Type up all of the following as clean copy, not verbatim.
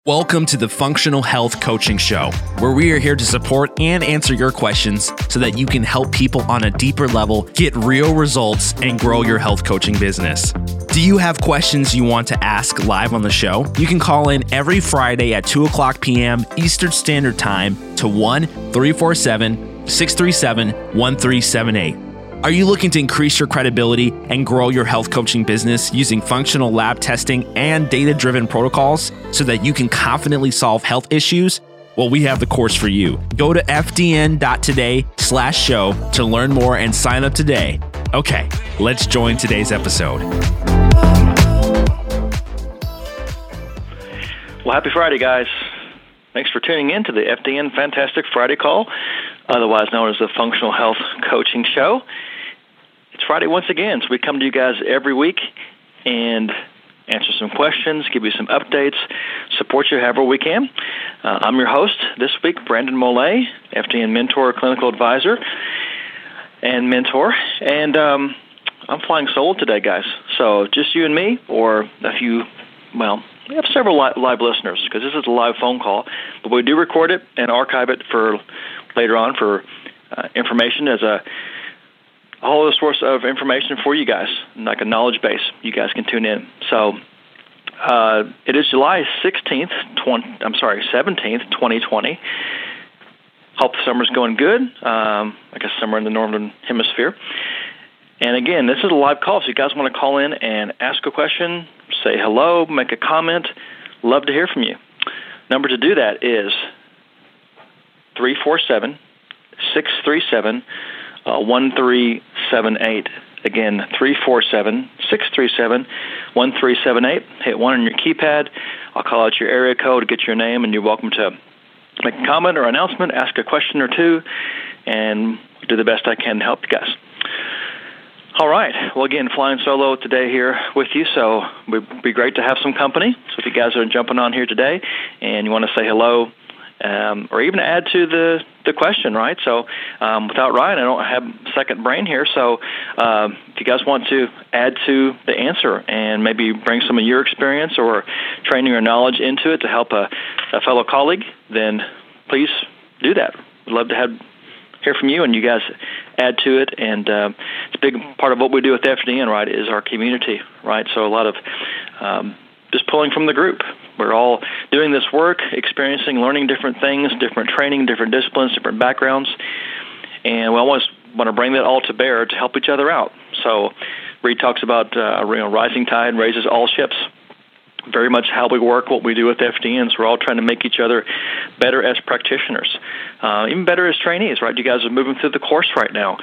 Welcome to the Functional Health Coaching Show, where we are here to support and answer your questions so that you can help people on a deeper level get real results and grow your health coaching business. Do you have questions you want to ask live on the show? You can call in every Friday at 2 o'clock p.m. Eastern Standard Time to 1-347-637-1378. Are you looking to increase your credibility and grow your health coaching business using functional lab testing and data-driven protocols so that you can confidently solve health issues? Well, we have the course for you. Go to fdn.today/show to learn more and sign up today. Okay, let's join today's episode. Well, happy Friday, guys. Thanks for tuning in to the FDN Fantastic Friday Call, otherwise known as the Functional Health Coaching Show. It's Friday once again, so we come to you guys every week and answer some questions, give you some updates, support you however we can. I'm your host this week, Brandon Mollet, FDN Mentor, Clinical Advisor, and Mentor. And I'm flying solo today, guys. So just you and me, or a few, well, we have several live listeners because this is a live phone call, but we do record it and archive it for later on for information as a whole other source of information for you guys, like a knowledge base. You guys can tune in. So it is July 17th, 2020. Hope the summer's going good. I guess summer in the northern hemisphere. And again, this is a live call, so you guys want to call in and ask a question, say hello, make a comment. Love to hear from you. Number to do that is 347-637-1378. Again, 347-637-1378. Hit 1 on your keypad. I'll call out your area code, get your name, and you're welcome to make a comment or announcement, ask a question or two, and do the best I can to help you guys. All right. Well, again, flying solo today here with you, so it would be great to have some company. So if you guys are jumping on here today and you want to say hello or even add to the question, right? So without Ryan, I don't have second brain here. So if you guys want to add to the answer and maybe bring some of your experience or training or knowledge into it to help a fellow colleague, then please do that. We'd love to hear from you, and you guys add to it. And it's a big part of what we do with FDN, right, is our community, right? So a lot of just pulling from the group. We're all doing this work, experiencing, learning different things, different training, different disciplines, different backgrounds. And we always want to bring that all to bear to help each other out. So Reed talks about rising tide raises all ships. Very much how we work, what we do with FDNs. We're all trying to make each other better as practitioners, even better as trainees, right? You guys are moving through the course right now.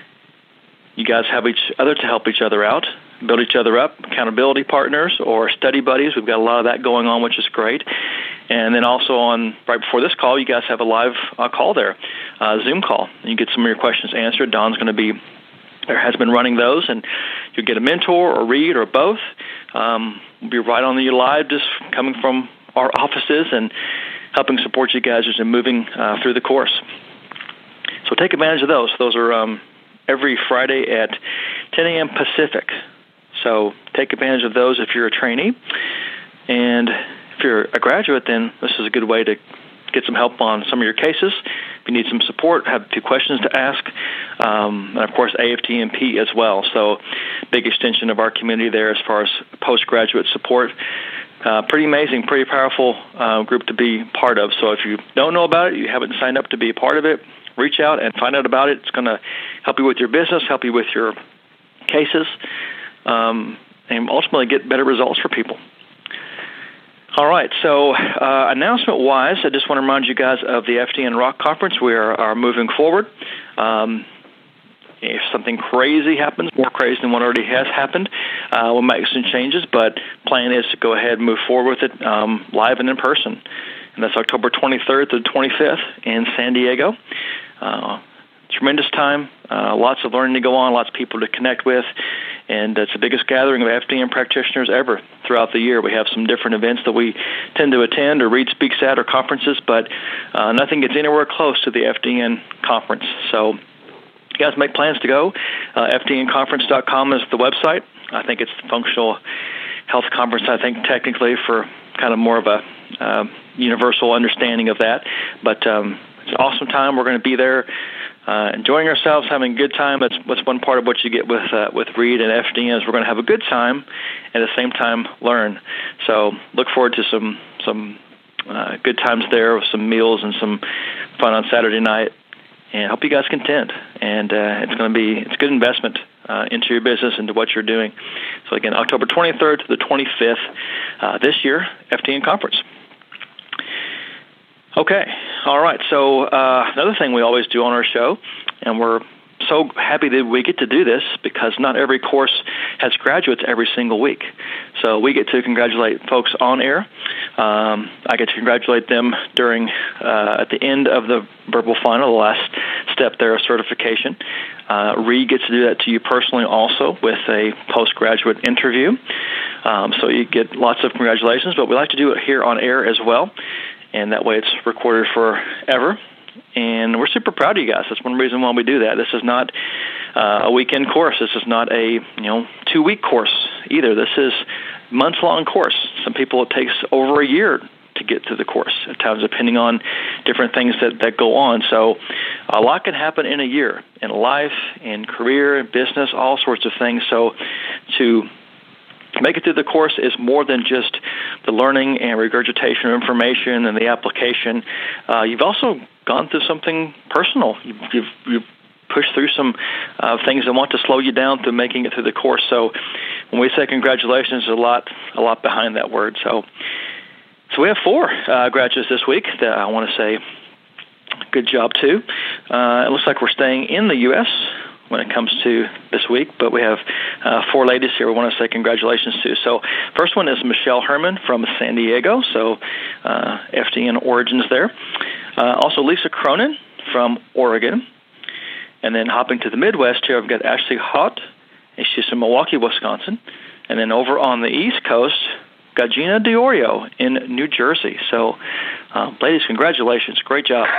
You guys have each other to help each other out, build each other up, accountability partners or study buddies. We've got a lot of that going on, which is great. And then also right before this call, you guys have a live call there, Zoom call. And you get some of your questions answered. Don's going to be has been running those, and you'll get a mentor or Reed or both. We'll be right on the live, just coming from our offices and helping support you guys as you're moving through the course. So take advantage of those. Those are every Friday at 10 a.m. Pacific. So take advantage of those if you're a trainee. And if you're a graduate, then this is a good way to get some help on some of your cases. If you need some support, have a few questions to ask, and of course AFTMP as well. So big extension of our community there as far as postgraduate support. Pretty amazing, pretty powerful group to be part of. So if you don't know about it, you haven't signed up to be a part of it, reach out and find out about it. It's going to help you with your business, help you with your cases, and ultimately get better results for people. All right, so announcement-wise, I just want to remind you guys of the FDN Rock Conference. We are moving forward. If something crazy happens, more crazy than what already has happened, we'll make some changes, but plan is to go ahead and move forward with it live and in person. And that's October 23rd to the 25th in San Diego. Tremendous time, lots of learning to go on, lots of people to connect with, and it's the biggest gathering of FDN practitioners ever throughout the year. We have some different events that we tend to attend or Reed speaks at or conferences, but nothing gets anywhere close to the FDN conference. So you guys make plans to go. FDNconference.com is the website. I think it's the Functional Health Conference, I think, technically for kind of more of a universal understanding of that. But it's an awesome time. We're going to be there enjoying ourselves, having a good time. That's one part of what you get with Reed and FDN is we're going to have a good time and at the same time learn. So look forward to some good times there with some meals and some fun on Saturday night. And I hope you guys can attend. And it's a good investment into your business, into what you're doing. So again, October 23rd to the 25th this year, FDN Conference. Okay, all right. So another thing we always do on our show, and we're so happy that we get to do this because not every course has graduates every single week. So we get to congratulate folks on air. I get to congratulate them during at the end of the verbal final, the last step there of certification. Reed gets to do that to you personally also with a postgraduate interview. So you get lots of congratulations, but we like to do it here on air as well. And that way it's recorded forever. And we're super proud of you guys. That's one reason why we do that. This is not a weekend course. This is not a 2-week course either. This is a months-long course. Some people it takes over a year to get through the course at times, depending on different things that go on. So a lot can happen in a year, in life, in career, in business, all sorts of things. So to make it through the course is more than just the learning and regurgitation of information and the application. You've also gone through something personal. You've pushed through some things that want to slow you down through making it through the course. So when we say congratulations, there's a lot behind that word. So we have 4 graduates this week that I want to say good job to. It looks like we're staying in the U.S. when it comes to this week, but we have 4 ladies here we want to say congratulations to. So first one is Michelle Herman from San Diego, so FDN origins there. Also Lisa Cronin from Oregon. And then hopping to the Midwest here, I've got Ashley Hott, and she's from Milwaukee, Wisconsin. And then over on the East Coast, got Gina Diorio in New Jersey. So ladies, congratulations. Great job.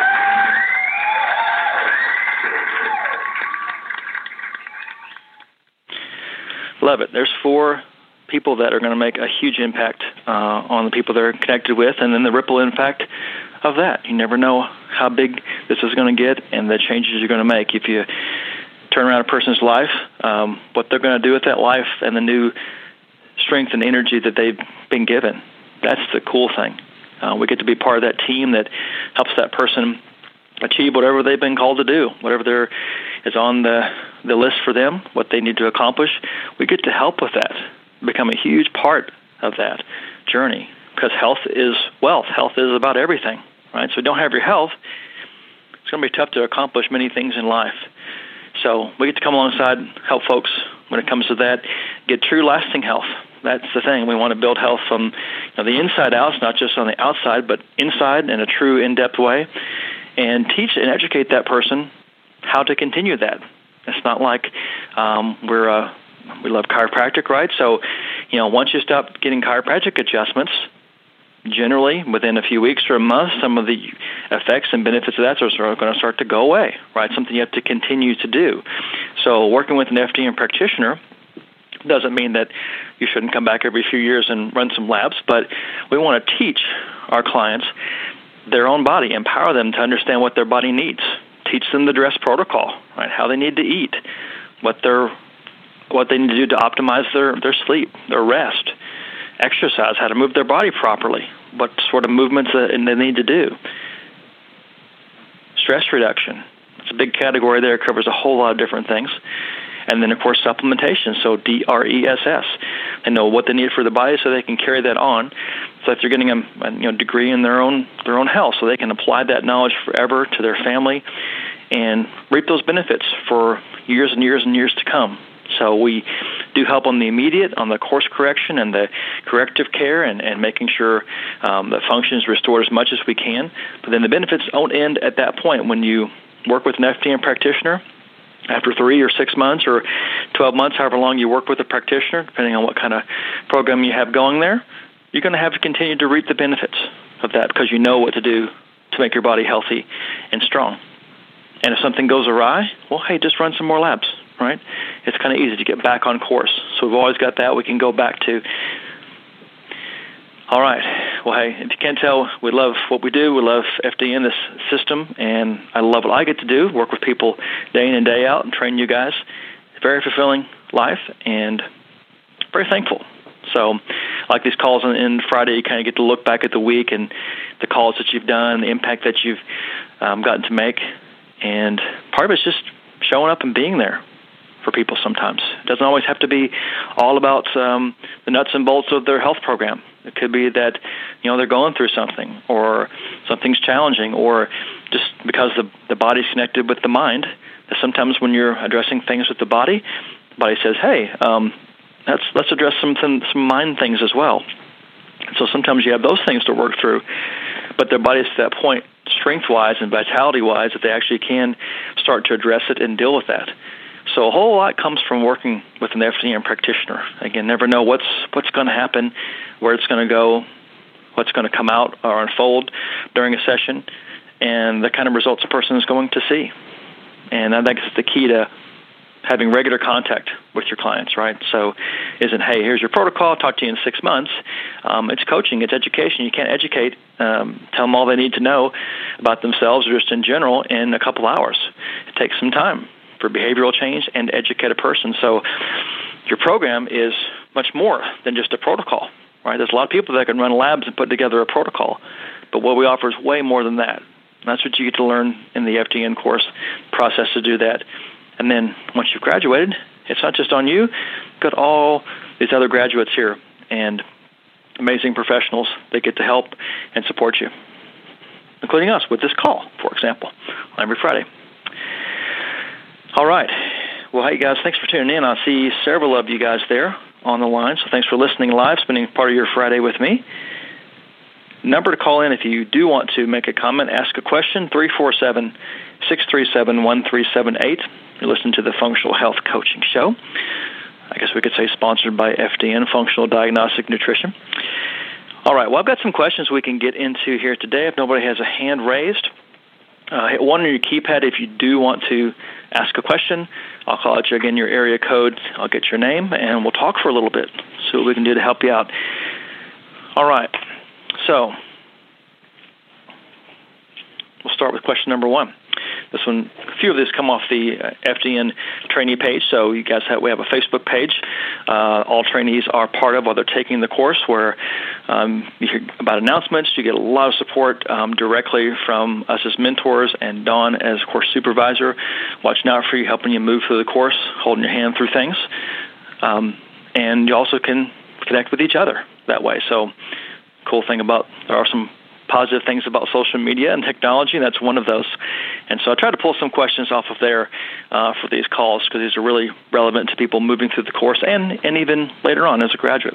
Love it. There's 4 people that are going to make a huge impact on the people they're connected with, and then the ripple impact of that. You never know how big this is going to get and the changes you're going to make. If you turn around a person's life, what they're going to do with that life and the new strength and energy that they've been given, that's the cool thing. We get to be part of that team that helps that person achieve whatever they've been called to do, whatever is on the list for them, what they need to accomplish. We get to help with that, become a huge part of that journey, because health is wealth. Health is about everything, right? So if you don't have your health, it's going to be tough to accomplish many things in life. So we get to come alongside, help folks when it comes to that, get true lasting health. That's the thing. We want to build health from the inside out, not just on the outside, but inside in a true in-depth way, and teach and educate that person how to continue that. It's not like we love chiropractic, right? So, once you stop getting chiropractic adjustments, generally within a few weeks or a month, some of the effects and benefits of that are going to start to go away, right? Something you have to continue to do. So working with an FDN practitioner doesn't mean that you shouldn't come back every few years and run some labs, but we want to teach our clients their own body, empower them to understand what their body needs, teach them the DRESS protocol, right? How they need to eat, what they need to do to optimize their sleep, their rest, exercise, how to move their body properly, what sort of movements they need to do. Stress reduction. It's a big category there. It covers a whole lot of different things. And then, of course, supplementation, so DRESS. They know what they need for the body so they can carry that on. So if they're getting a degree in their own health, so they can apply that knowledge forever to their family and reap those benefits for years and years and years to come. So we do help on the immediate, on the course correction and the corrective care and making sure that function is restored as much as we can. But then the benefits don't end at that point. When you work with an FDN practitioner, after 3 or 6 months or 12 months, however long you work with a practitioner, depending on what kind of program you have going there, you're going to have to continue to reap the benefits of that because you know what to do to make your body healthy and strong. And if something goes awry, well, hey, just run some more labs, right? It's kind of easy to get back on course. So we've always got that we can go back to. All right. Well, hey, if you can't tell, we love what we do. We love FDN, this system, and I love what I get to do, work with people day in and day out and train you guys. It's a very fulfilling life and very thankful. So like these calls on Friday, you kind of get to look back at the week and the calls that you've done, the impact that you've gotten to make. And part of it's just showing up and being there for people sometimes. It doesn't always have to be all about the nuts and bolts of their health program. It could be that, they're going through something or something's challenging, or just because the body's connected with the mind, that sometimes when you're addressing things with the body says, hey, let's address some mind things as well. So sometimes you have those things to work through, but their body's to that point, strength-wise and vitality-wise, that they actually can start to address it and deal with that. So a whole lot comes from working with an FDN practitioner. Again, never know what's going to happen, where it's going to go, what's going to come out or unfold during a session, and the kind of results a person is going to see. And I think it's the key to having regular contact with your clients, right? So isn't, hey, here's your protocol, talk to you in 6 months. It's coaching, it's education. You can't educate, tell them all they need to know about themselves or just in general in a couple hours. It takes some time for behavioral change and educate a person. So your program is much more than just a protocol, right? There's a lot of people that can run labs and put together a protocol, but what we offer is way more than that. And that's what you get to learn in the FDN course, process to do that. And then once you've graduated, it's not just on you. You've got all these other graduates here and amazing professionals that get to help and support you, including us with this call, for example, every Friday. All right. Well, hey, guys, thanks for tuning in. I see several of you guys there on the line, so thanks for listening live, spending part of your Friday with me. Number to call in if you do want to make a comment, ask a question, 347-637-1378. You're listening to the Functional Health Coaching Show. I guess we could say sponsored by FDN, Functional Diagnostic Nutrition. All right, well, I've got some questions we can get into here today. If nobody has a hand raised, hit 1 on your keypad if you do want to ask a question. I'll call out you again, your area code. I'll get your name, and we'll talk for a little bit, see what we can do to help you out. All right, so we'll start with question number 1. This one, a few of these come off the FDN trainee page, so you guys we have a Facebook page. All trainees are part of while they're taking the course, where you hear about announcements. You get a lot of support directly from us as mentors and Dawn as course supervisor, watching out for you, helping you move through the course, holding your hand through things. And you also can connect with each other that way. So cool thing there are some positive things about social media and technology, and that's one of those. And so I try to pull some questions off of there for these calls, because these are really relevant to people moving through the course and even later on as a graduate.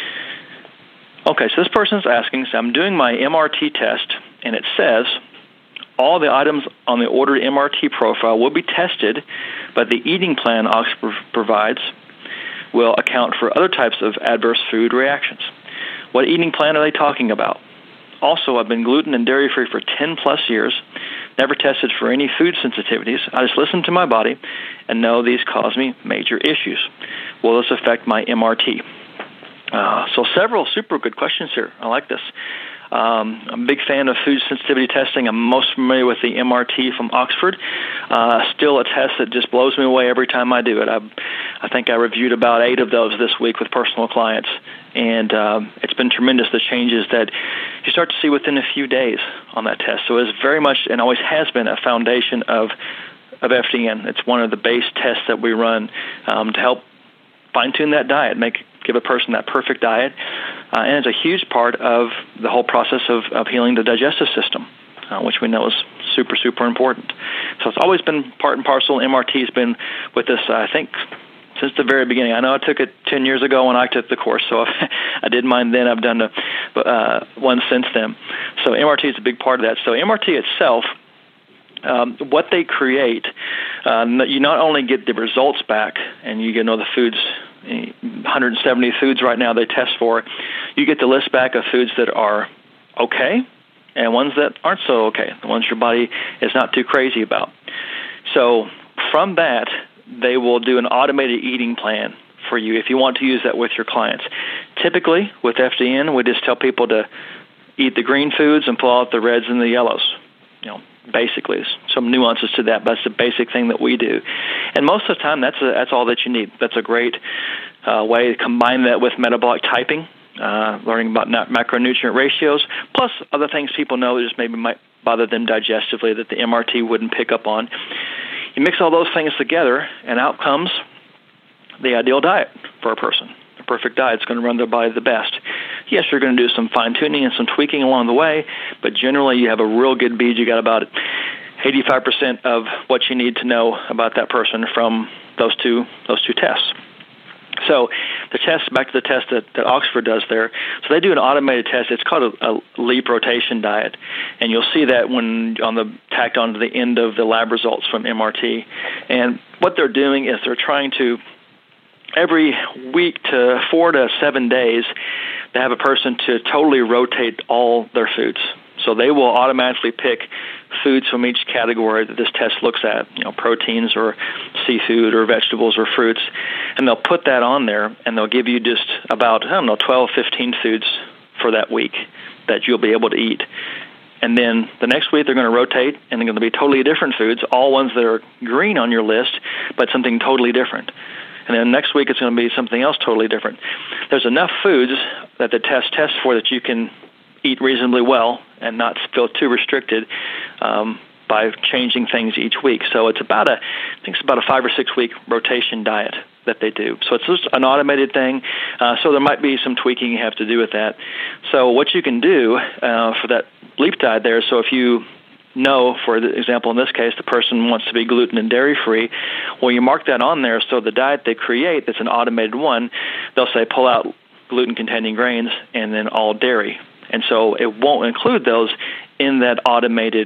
Okay, so this person's asking, so I'm doing my MRT test, and it says all the items on the ordered MRT profile will be tested, but the eating plan Oxford provides will account for other types of adverse food reactions. What eating plan are they talking about? Also, I've been gluten and dairy-free for 10-plus years, never tested for any food sensitivities. I just listen to my body and know these cause me major issues. Will this affect my MRT? So several super good questions here. I like this. I'm a big fan of food sensitivity testing. I'm most familiar with the MRT from Oxford. Still a test that just blows me away every time I do it. I think I reviewed about 8 of those this week with personal clients, and it's been tremendous, the changes that you start to see within a few days on that test. So it's very much, and always has been, a foundation of FDN. It's one of the base tests that we run to help fine-tune that diet, give a person that perfect diet, and it's a huge part of the whole process of healing the digestive system, which we know is super, super important. So it's always been part and parcel. MRT has been with us, I think, since the very beginning. I know I took it 10 years ago when I took the course, so I did mine then. I've done one since then. So MRT is a big part of that. So MRT itself, what they create, you not only get the results back, and you get to know the foods, 170 foods right now they test for, you get the list back of foods that are okay and ones that aren't so okay, the ones your body is not too crazy about. So from that, they will do an automated eating plan for you if you want to use that with your clients. Typically, with FDN, we just tell people to eat the green foods and pull out the reds and the yellows. Basically, some nuances to that, but that's the basic thing that we do. And most of the time, that's all that you need. That's a great way to combine that with metabolic typing, learning about macronutrient ratios, plus other things people know that just maybe might bother them digestively that the MRT wouldn't pick up on. You mix all those things together, and out comes the ideal diet for a person. The perfect diet is going to run their body the best. Yes, you're going to do some fine-tuning and some tweaking along the way, but generally you have a real good bead. You got about 85% of what you need to know about that person from those two tests. So the test, back to the test that Oxford does there, so they do an automated test. It's called a LEAP rotation diet, and you'll see that when tacked onto the end of the lab results from MRT. And what they're doing is they're trying to, every week to 4 to 7 days, they have a person to totally rotate all their foods. So they will automatically pick foods from each category that this test looks at, proteins or seafood or vegetables or fruits, and they'll put that on there, and they'll give you just about, 12, 15 foods for that week that you'll be able to eat. And then the next week they're going to rotate, and they're going to be totally different foods, all ones that are green on your list, but something totally different. And then next week it's going to be something else totally different. There's enough foods that the test tests for that you can eat reasonably well and not feel too restricted by changing things each week. So it's about a 5 or 6 week rotation diet that they do. So it's just an automated thing. So there might be some tweaking you have to do with that. So what you can do for that LEAP diet there, so if you know, for example, in this case, the person wants to be gluten and dairy-free, well, you mark that on there, so the diet they create that's an automated one, they'll say pull out gluten-containing grains and then all dairy. And so it won't include those in that automated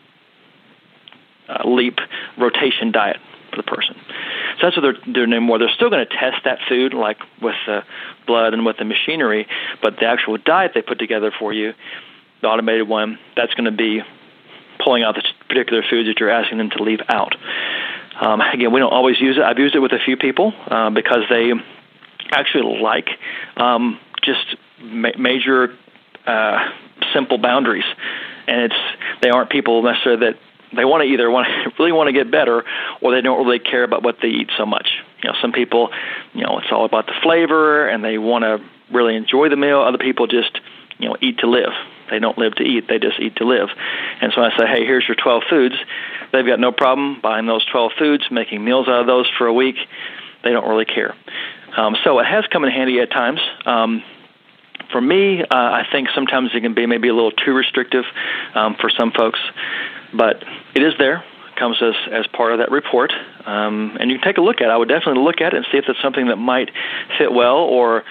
LEAP rotation diet for the person. So that's what they're doing more. They're still going to test that food, like with the blood and with the machinery, but the actual diet they put together for you, the automated one, that's going to be pulling out the particular foods that you're asking them to leave out. Again, we don't always use it. I've used it with a few people because they actually like just major simple boundaries, and they aren't people necessarily that they want to either really want to get better, or they don't really care about what they eat so much. Some people, it's all about the flavor, and they want to really enjoy the meal. Other people just, eat to live. They don't live to eat; they just eat to live. And so I say, hey, here's your 12 foods. They've got no problem buying those 12 foods, making meals out of those for a week. They don't really care. So it has come in handy at times. For me, I think sometimes it can be maybe a little too restrictive for some folks, but it is there. It comes as part of that report, and you can take a look at it. I would definitely look at it and see if it's something that might fit well, or,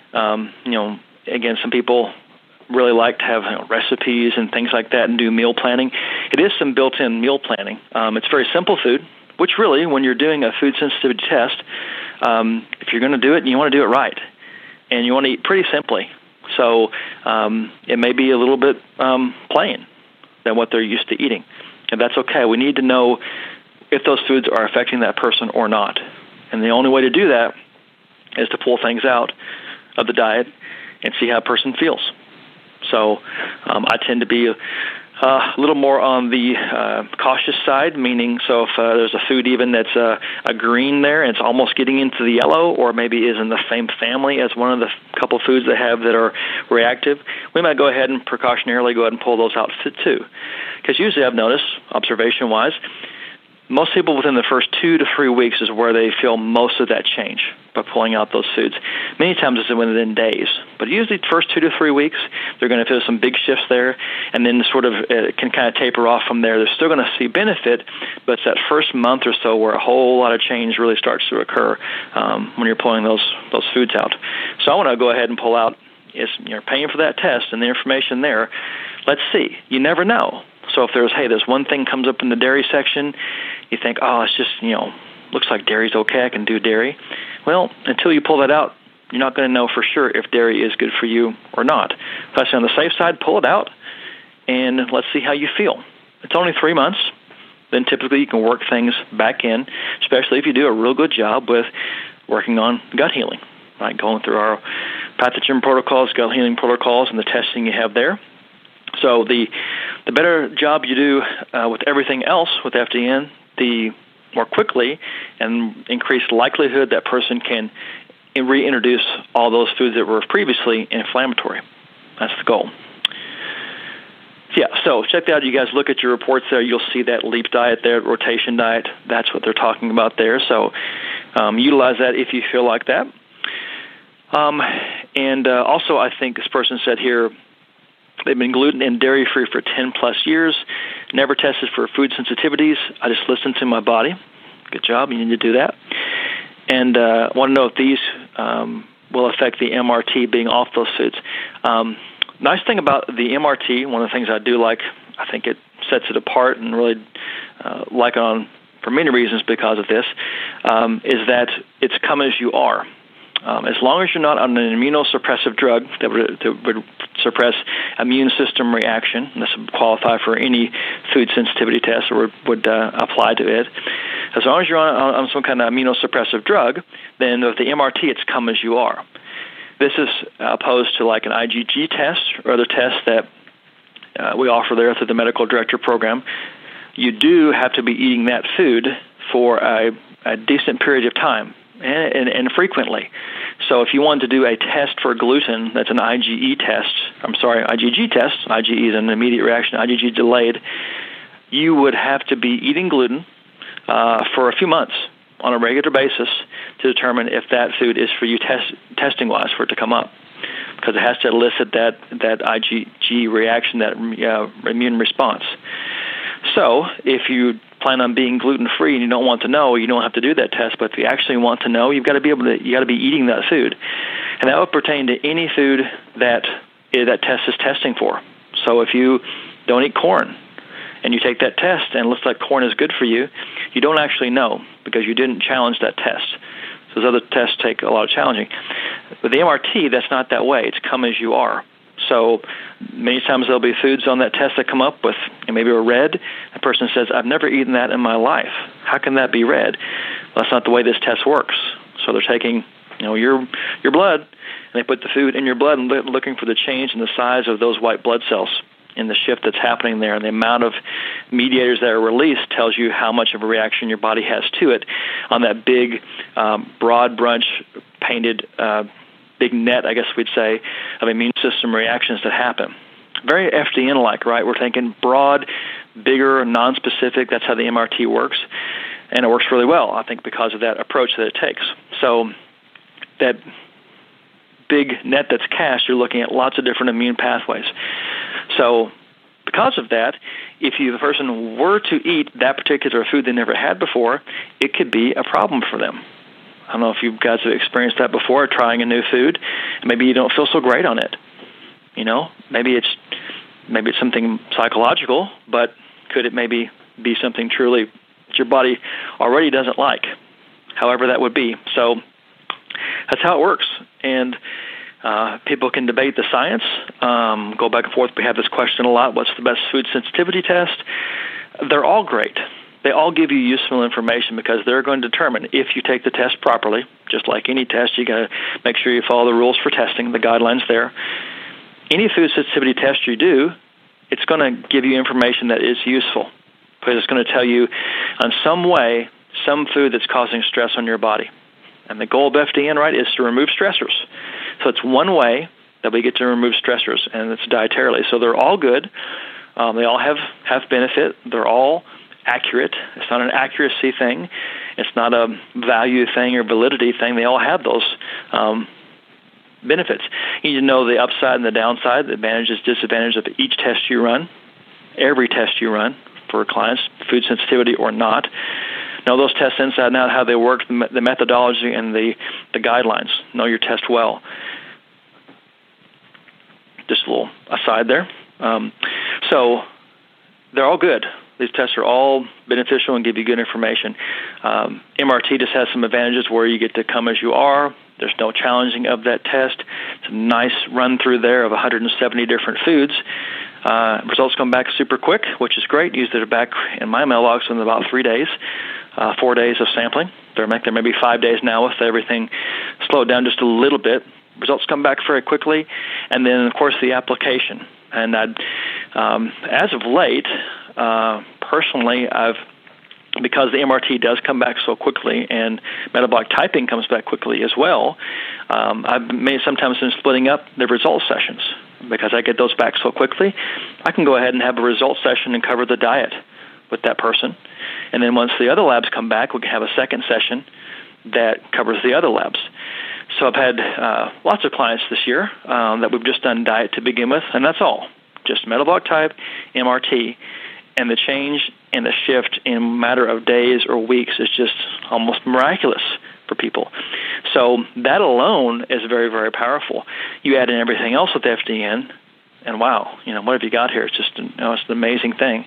again, some people really like to have recipes and things like that and do meal planning. It is some built-in meal planning. It's very simple food, which really, when you're doing a food sensitivity test, if you're going to do it, you want to do it right, and you want to eat pretty simply. So it may be a little bit plain than what they're used to eating, and that's okay. We need to know if those foods are affecting that person or not, and the only way to do that is to pull things out of the diet and see how a person feels. So I tend to be a little more on the cautious side, meaning so if there's a food even that's a green there and it's almost getting into the yellow, or maybe is in the same family as one of the couple foods they have that are reactive, we might go ahead and precautionarily go ahead and pull those out too. Because usually I've noticed, observation-wise, most people within the first 2 to 3 weeks is where they feel most of that change by pulling out those foods. Many times it's within days, but usually the first 2 to 3 weeks, they're going to feel some big shifts there, and then sort of it can kind of taper off from there. They're still going to see benefit, but it's that first month or so where a whole lot of change really starts to occur when you're pulling those foods out. So I want to go ahead and pull out, you're paying for that test and the information there. Let's see. You never know. So if there's one thing comes up in the dairy section, you think, it's just, looks like dairy's okay, I can do dairy. Well, until you pull that out, you're not going to know for sure if dairy is good for you or not. Especially on the safe side, pull it out, and let's see how you feel. It's only 3 months. Then typically you can work things back in, especially if you do a real good job with working on gut healing, like going through pathogen protocols, gut healing protocols, and the testing you have there. So the better job you do with everything else with FDN, the more quickly and increased likelihood that person can reintroduce all those foods that were previously inflammatory. That's the goal. Yeah, so check that out. You guys look at your reports there. You'll see that LEAP diet there, rotation diet. That's what they're talking about there. So utilize that if you feel like that. And also, I think this person said here, they've been gluten and dairy-free for 10-plus years, never tested for food sensitivities. I just listened to my body. Good job. You need to do that. And want to know if these will affect the MRT being off those foods. Nice thing about the MRT, one of the things I do like, I think it sets it apart and really like it on for many reasons because of this, is that it's come as you are. As long as you're not on an immunosuppressive drug that would suppress immune system reaction, and this would qualify for any food sensitivity test or would apply to it. As long as you're on some kind of immunosuppressive drug, then with the MRT, it's come as you are. This is opposed to like an IgG test or other tests that we offer there through the medical director program. You do have to be eating that food for a decent period of time and frequently. So if you wanted to do a test for gluten, that's an IgG test. IgG is an immediate reaction, IgG delayed. You would have to be eating gluten for a few months on a regular basis to determine if that food is for you testing-wise for it to come up, because it has to elicit that IgG reaction, that immune response. So if you plan on being gluten-free and you don't want to know, you don't have to do that test. But if you actually want to know, you got to be eating that food, and that would pertain to any food that test is testing for. So if you don't eat corn and you take that test and it looks like corn is good for you, you don't actually know because you didn't challenge that test. So those other tests take a lot of challenging. With the MRT, that's not that way. It's come as you are. So many times there'll be foods on that test that come up with maybe a red. A person says, I've never eaten that in my life. How can that be red? Well, that's not the way this test works. So they're taking your blood, and they put the food in your blood and looking for the change in the size of those white blood cells in the shift that's happening there. And the amount of mediators that are released tells you how much of a reaction your body has to it on that big, broad brunch painted big net, I guess we'd say, of immune system reactions that happen. Very FDN-like, right? We're thinking broad, bigger, non-specific. That's how the MRT works. And it works really well, I think, because of that approach that it takes. So that big net that's cast, you're looking at lots of different immune pathways. So because of that, if the person were to eat that particular food they never had before, it could be a problem for them. I don't know if you guys have experienced that before, trying a new food, and maybe you don't feel so great on it. Maybe it's something psychological, but could it maybe be something truly that your body already doesn't like? However that would be. So that's how it works. And people can debate the science, go back and forth. We have this question a lot, what's the best food sensitivity test? They're all great. They all give you useful information because they're going to determine if you take the test properly. Just like any test, you got to make sure you follow the rules for testing, the guidelines there. Any food sensitivity test you do, it's going to give you information that is useful because it's going to tell you in some way some food that's causing stress on your body. And the goal of FDN, right, is to remove stressors. So it's one way that we get to remove stressors, and it's dietarily. So they're all good. They all have benefit. They're all accurate. It's not an accuracy thing. It's not a value thing or validity thing. They all have those benefits. You need to know the upside and the downside, the advantages, disadvantages of each test you run, every test you run for clients, food sensitivity or not. Know those tests inside and out, how they work, the methodology and the guidelines. Know your test well. Just a little aside there. So they're all good. These tests are all beneficial and give you good information. MRT just has some advantages where you get to come as you are. There's no challenging of that test. It's a nice run-through there of 170 different foods. Results come back super quick, which is great. Used it back in my mailbox in about 3 days, 4 days of sampling. There may be 5 days now with everything slowed down just a little bit. results come back very quickly, and then, of course, the application. And as of late, personally, because the MRT does come back so quickly and metabolic typing comes back quickly as well, I've sometimes been splitting up the result sessions because I get those back so quickly. I can go ahead and have a result session and cover the diet with that person. And then once the other labs come back, we can have a second session that covers the other labs. So I've had lots of clients this year that we've just done diet to begin with, and that's all. Just metabolic type, MRT, and the change and the shift in a matter of days or weeks is just almost miraculous for people. So that alone is very, very powerful. You add in everything else with FDN, and wow, what have you got here? It's just it's an amazing thing.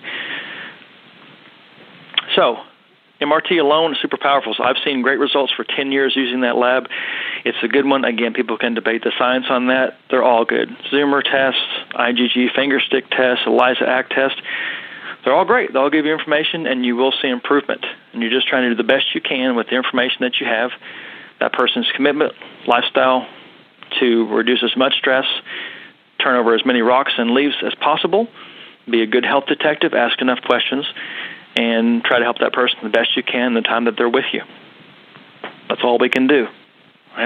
So MRT alone is super powerful. So I've seen great results for 10 years using that lab. It's a good one. Again, people can debate the science on that. They're all good. Zoomer test, IgG finger stick test, ELISA ACT test. They're all great. They'll give you information, and you will see improvement. And you're just trying to do the best you can with the information that you have, that person's commitment, lifestyle, to reduce as much stress, turn over as many rocks and leaves as possible, be a good health detective, ask enough questions, and try to help that person the best you can in the time that they're with you. That's all we can do, right?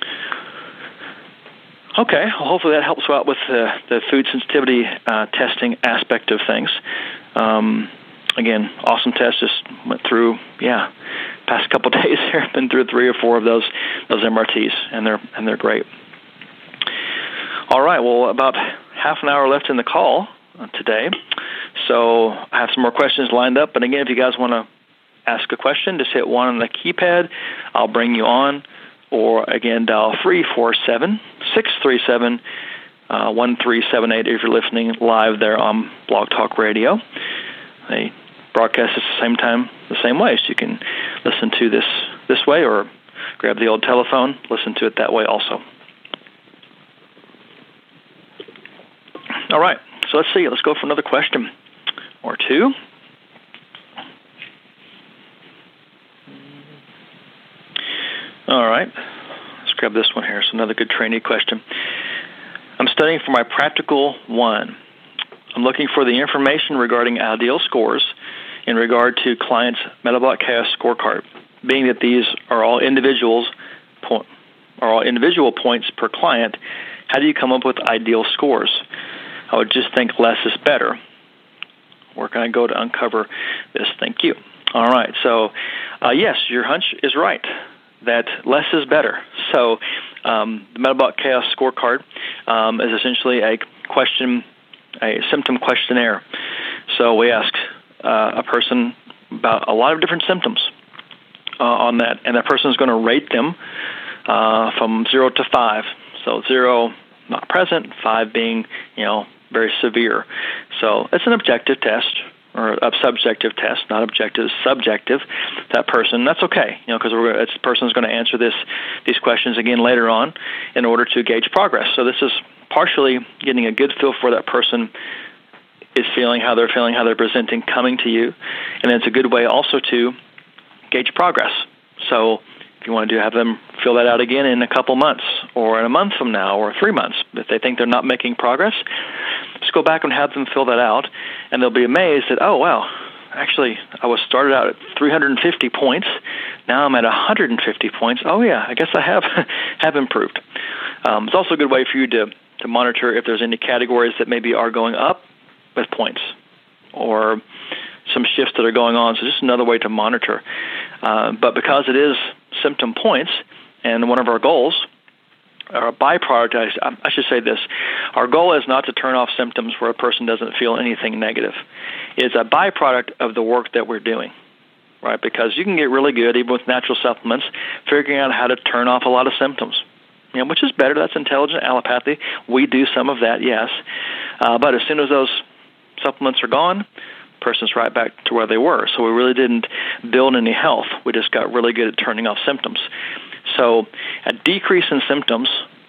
Okay, well, hopefully that helps you out with the food sensitivity testing aspect of things. Again, awesome test. Just went through, past couple days here. I've been through 3 or 4 of those MRTs, and they're great. All right, well, about half an hour left in the call today, so I have some more questions lined up. But again, if you guys want to ask a question, just hit 1 on the keypad. I'll bring you on. Or, again, dial 347-637-1378 if you're listening live there on Blog Talk Radio. They broadcast at the same time, the same way. So you can listen to this way or grab the old telephone, listen to it that way also. All right, so let's see. Let's go for another question or two. All right, let's grab this one here. It's another good trainee question. I'm studying for my Practical 1. I'm looking for the information regarding ideal scores in regard to clients' metabolic chaos scorecard. Being that these are all individual points per client, how do you come up with ideal scores? I would just think less is better. Where can I go to uncover this? Thank you. All right, so yes, your hunch is right, that less is better. So the Metabolic Chaos Scorecard is essentially a symptom questionnaire. So we ask a person about a lot of different symptoms on that, and that person is going to rate them from 0 to 5. So 0, not present, 5 being, very severe. So it's an objective test, or a subjective test, not objective, subjective. That person, that's okay, because this person is going to answer these questions again later on in order to gauge progress. So this is partially getting a good feel for that person is feeling, how they're presenting, coming to you, and it's a good way also to gauge progress. So if you want to have them fill that out again in a couple months, or in a month from now, or 3 months, if they think they're not making progress, just go back and have them fill that out, and they'll be amazed that, oh, wow, actually, I was started out at 350 points. Now I'm at 150 points. Oh, yeah, I guess I have improved. It's also a good way for you to monitor if there's any categories that maybe are going up with points, or some shifts that are going on. So just another way to monitor. But because it is symptom points, and one of our goals, or a byproduct, I should say this, our goal is not to turn off symptoms where a person doesn't feel anything negative. It's a byproduct of the work that we're doing, right? Because you can get really good, even with natural supplements, figuring out how to turn off a lot of symptoms, which is better. That's intelligent allopathy. We do some of that, yes. But as soon as those supplements are gone, person's right back to where they were. So we really didn't build any health. We just got really good at turning off symptoms. So a decrease in symptoms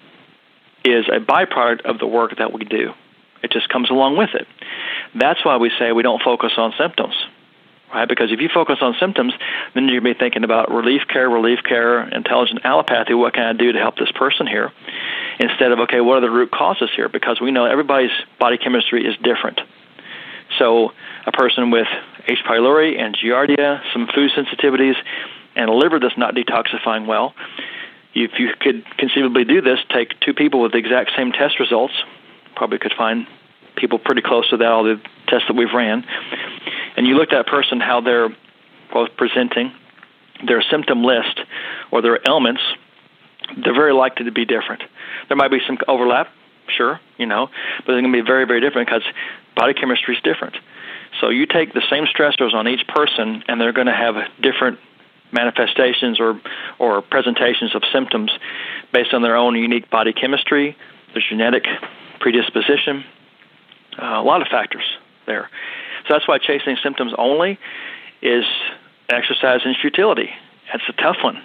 is a byproduct of the work that we do. It just comes along with it. That's why we say we don't focus on symptoms, right? Because if you focus on symptoms, then you're going to be thinking about relief care, intelligent allopathy, what can I do to help this person here? instead of, okay, what are the root causes here? Because we know everybody's body chemistry is different. So a person with H. pylori and Giardia, some food sensitivities, and a liver that's not detoxifying well, if you could conceivably do this, take two people with the exact same test results, probably could find people pretty close to that, all the tests that we've ran, and you looked at a person, how they're both presenting, their symptom list or their ailments, they're very likely to be different. There might be some overlap, sure, but they're going to be very, very different because body chemistry is different. So you take the same stressors on each person, and they're going to have different manifestations or presentations of symptoms based on their own unique body chemistry, their genetic predisposition, a lot of factors there. So that's why chasing symptoms only is exercise in futility. That's a tough one,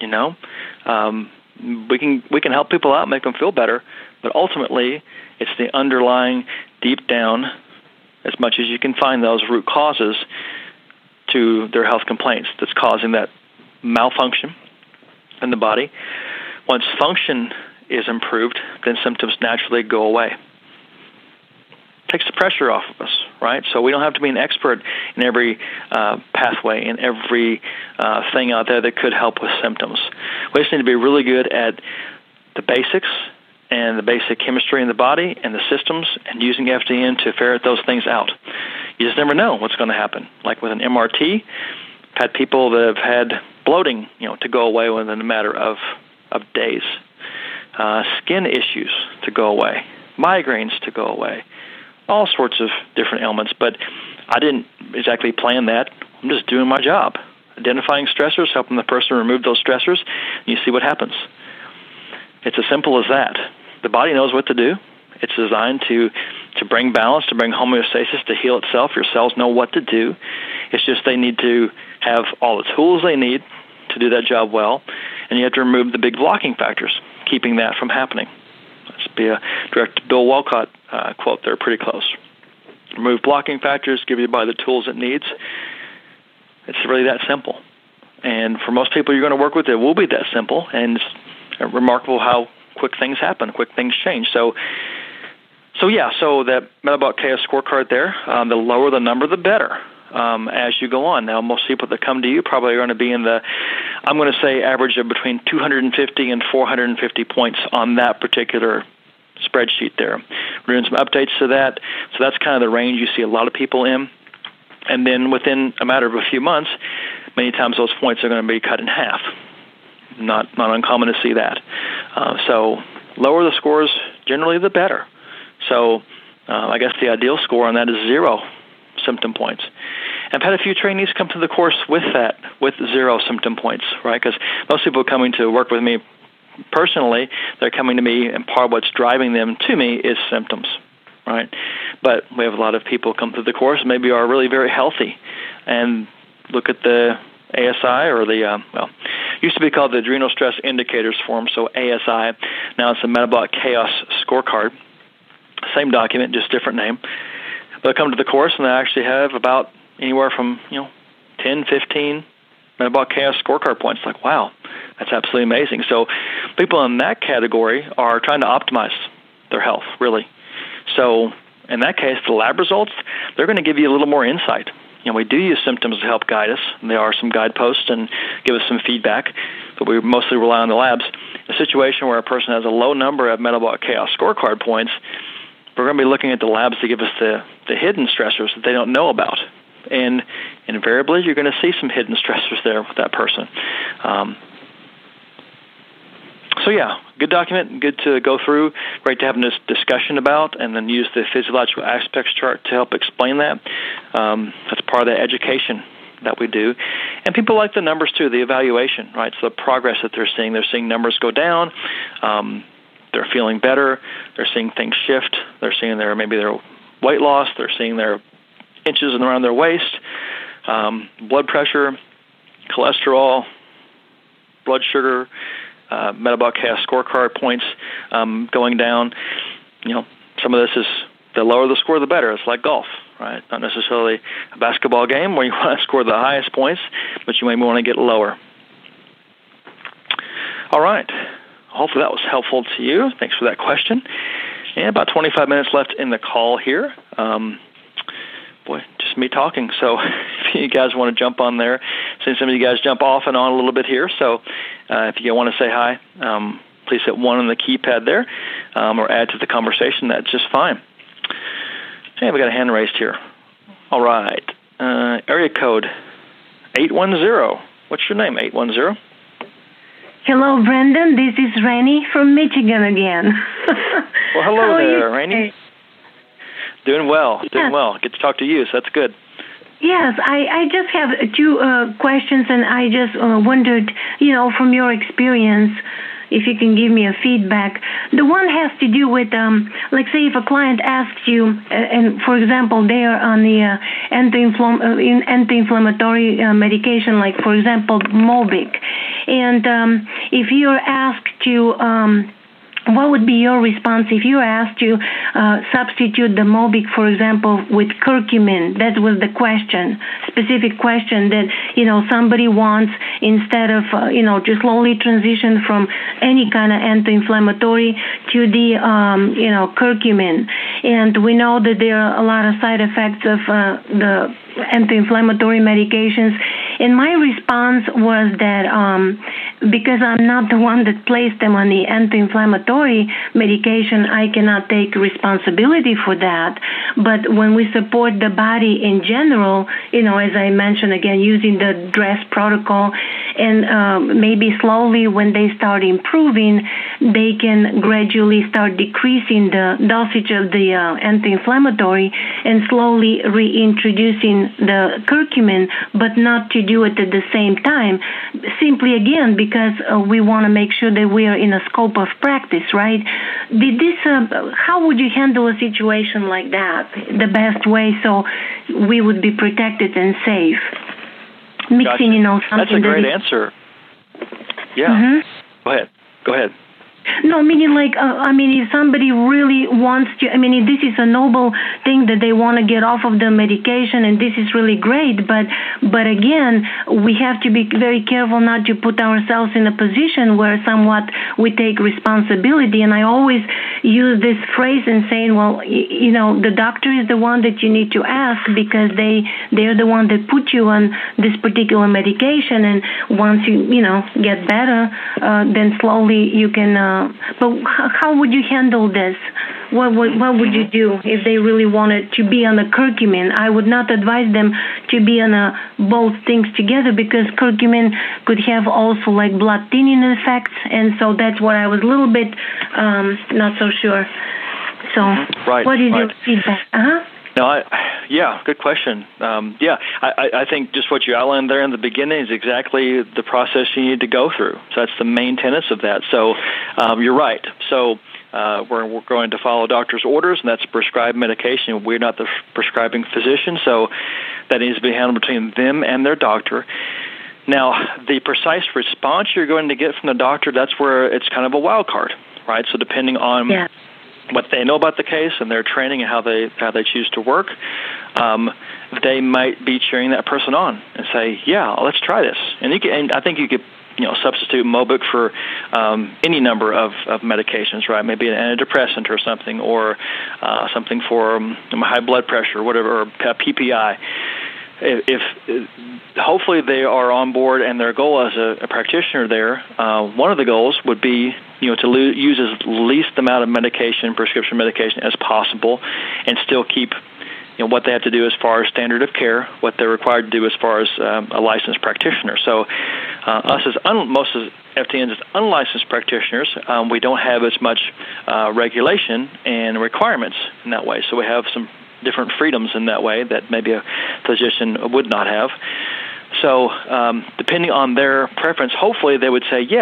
We can help people out, make them feel better, but ultimately it's the underlying, deep down, as much as you can find those root causes to their health complaints that's causing that malfunction in the body. Once function is improved, then symptoms naturally go away. Takes the pressure off of us, right? So we don't have to be an expert in every pathway, in every thing out there that could help with symptoms. We just need to be really good at the basics and the basic chemistry in the body and the systems, and using FDN to ferret those things out. You just never know what's going to happen. Like with an MRT, I've had people that have had bloating, to go away within a matter of days, skin issues to go away, migraines to go away, all sorts of different ailments. But I didn't exactly plan that. I'm just doing my job, identifying stressors, helping the person remove those stressors, and you see what happens. It's as simple as that. The body knows what to do. It's designed to bring balance, to bring homeostasis, to heal itself. Your cells know what to do. It's just they need to have all the tools they need to do that job well, and you have to remove the big blocking factors, keeping that from happening. Let's be a direct Bill Walcott quote there, pretty close. Remove blocking factors, give your body the tools it needs. It's really that simple. And for most people you're going to work with, it will be that simple, and it's remarkable how quick things happen, quick things change. So that Metabolic Chaos Scorecard there, the lower the number, the better as you go on. Now, most people that come to you probably are going to be in the, I'm going to say, average of between 250 and 450 points on that particular spreadsheet there. We're doing some updates to that, so that's kind of the range you see a lot of people in. And then within a matter of a few months, many times those points are going to be cut in half. Not uncommon to see that. So lower the scores, generally the better. So I guess the ideal score on that is 0 symptom points. And I've had a few trainees come to the course with that, with 0 symptom points, right? Because most people coming to work with me personally, they're coming to me, and part of what's driving them to me is symptoms, right? But we have a lot of people come through the course, maybe are really very healthy, and look at the ASI or the, used to be called the Adrenal Stress Indicators Form, so ASI. Now it's the Metabolic Chaos Scorecard. Same document, just different name. They'll come to the course, and they actually have about anywhere from 10, 15 Metabolic Chaos Scorecard points. Like, wow, that's absolutely amazing. So people in that category are trying to optimize their health, really. So in that case, the lab results, they're going to give you a little more insight. We do use symptoms to help guide us, and there are some guideposts and give us some feedback, but we mostly rely on the labs. A situation where a person has a low number of Metabolic Chaos Scorecard points, we're going to be looking at the labs to give us the hidden stressors that they don't know about. And invariably, you're going to see some hidden stressors there with that person. So yeah, good document, good to go through, great to have this discussion about, and then use the physiological aspects chart to help explain that. That's part of the education that we do. And people like the numbers too, the evaluation, right? So the progress that they're seeing numbers go down, they're feeling better, they're seeing things shift, they're seeing maybe their weight loss, they're seeing their inches around their waist, blood pressure, cholesterol, blood sugar, Metabolic Chaos Scorecard points going down. Some of this is the lower the score, the better. It's like golf, right? Not necessarily a basketball game where you want to score the highest points, but you may want to get lower. All right. hopefully that was helpful to you. Thanks for that question. And about 25 minutes left in the call here. Just me talking. So if you guys want to jump on there, since some of you guys jump off and on a little bit here. So if you want to say hi, please hit 1 on the keypad there, or add to the conversation. That's just fine. Hey, we got a hand raised here. All right. Area code 810. What's your name, 810? Hello, Brendan. This is Rainey from Michigan again. Well, hello there, Rainey. Doing well. Doing well. Get to talk to you, so that's good. Yes, I just have 2 questions, and I just wondered, from your experience, if you can give me a feedback. The one has to do with, like, say, if a client asks you, and for example, they are on the anti-inflammatory medication, like, for example, Mobic, and if you're asked to what would be your response if you were asked to substitute the Mobic, for example, with curcumin? That was the question, specific question that, somebody wants instead of, just slowly transition from any kind of anti-inflammatory to the, curcumin. And we know that there are a lot of side effects of the anti-inflammatory medications. And my response was that because I'm not the one that placed them on the anti-inflammatory medication, I cannot take responsibility for that. But when we support the body in general, as I mentioned again, using the DRESS protocol, and maybe slowly when they start improving, they can gradually start decreasing the dosage of the anti-inflammatory and slowly reintroducing the curcumin, but not to do it at the same time, simply again because we want to make sure that we are in a scope of practice, right? How would you handle a situation like that the best way so we would be protected and safe? Mixing, gotcha. Something. That's a great answer. Yeah. Mm-hmm. Go ahead. No, meaning like, if somebody really wants to, this is a noble thing that they want to get off of the medication, and this is really great, but again, we have to be very careful not to put ourselves in a position where somewhat we take responsibility. And I always use this phrase in saying, well, the doctor is the one that you need to ask because they're the one that put you on this particular medication, and once you, get better, then slowly you can but how would you handle this? What would you do if they really wanted to be on the curcumin? I would not advise them to be on both things together because curcumin could have also like blood thinning effects, and so that's what I was a little bit not so sure. So what is your feedback? No, good question. I think just what you outlined there in the beginning is exactly the process you need to go through. So that's the main tenets of that. So you're right. So we're going to follow doctor's orders, and that's prescribed medication. We're not the prescribing physician, so that needs to be handled between them and their doctor. Now, the precise response you're going to get from the doctor, that's where it's kind of a wild card, right? So depending on what they know about the case and their training and how they choose to work, they might be cheering that person on and say, "Yeah, let's try this." And I think you could, substitute Mobic for any number of medications, right? Maybe an antidepressant or something, or something for high blood pressure, whatever, or PPI. If hopefully they are on board, and their goal as a practitioner there, one of the goals would be to use as least amount of prescription medication as possible, and still keep what they have to do as far as standard of care, what they're required to do as far as a licensed practitioner. So most of FTNs as unlicensed practitioners, we don't have as much regulation and requirements in that way. So we have some different freedoms in that way that maybe a physician would not have. So depending on their preference, hopefully they would say,